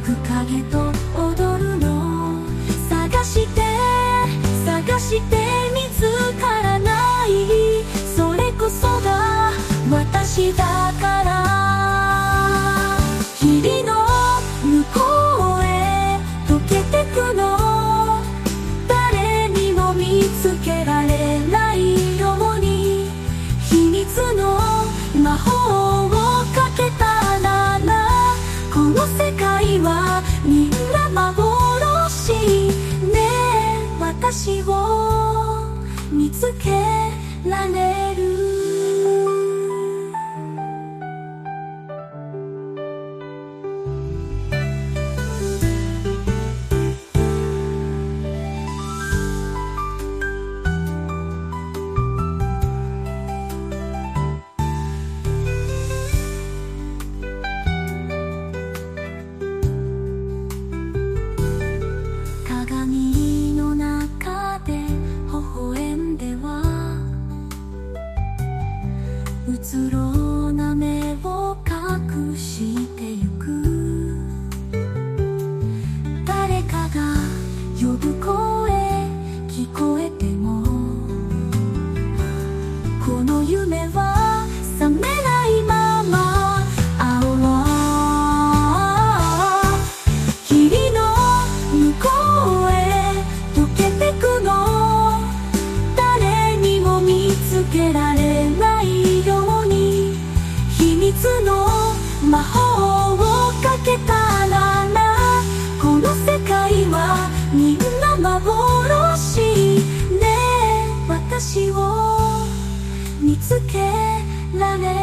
く影と踊るの。探して探して見つからない、それこそが私だから。霧の向こうへ溶けてくの、誰にも見つけられないように秘密の魔法をかけたなら、この世界はみんな幻ねえ、私を見つけられる。鏡の中で微笑んではうつろな目を隠してゆく。誰かが呼ぶ声聞こえても、この夢は覚めないまま。青は霧の向こうへ溶けてくの、誰にも見つけられないように秘密の魔法をかけたなら、この世界はみんな幻ねえ、私を見つけられる。